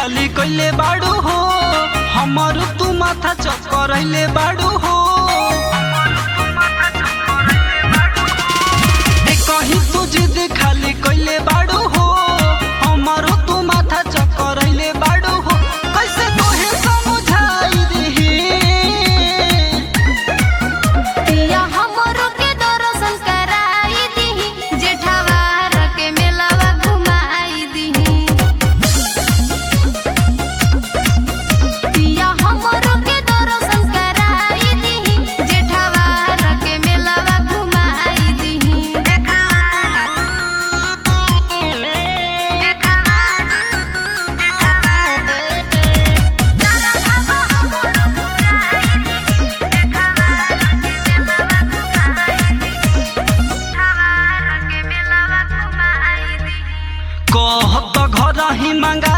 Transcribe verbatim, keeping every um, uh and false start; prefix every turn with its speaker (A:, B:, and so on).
A: खाली कइले बाड़ू हो हमर तू माथा चक्करइले बाड़ू हो कहीं तू जिद खाली कइले बाड़ू हो हमर तू माथा चक्करइले बाड़ू हो कैसे तोहे समझाई देही
B: पिया हमरो के दर्शन कराई दीही जेठावार के मेलावा घुमाई दीही पिया हमरो के दर्शन कराई दीही जेठावार के मेलावा घुमाई दीही
A: कहत घर ही मांगा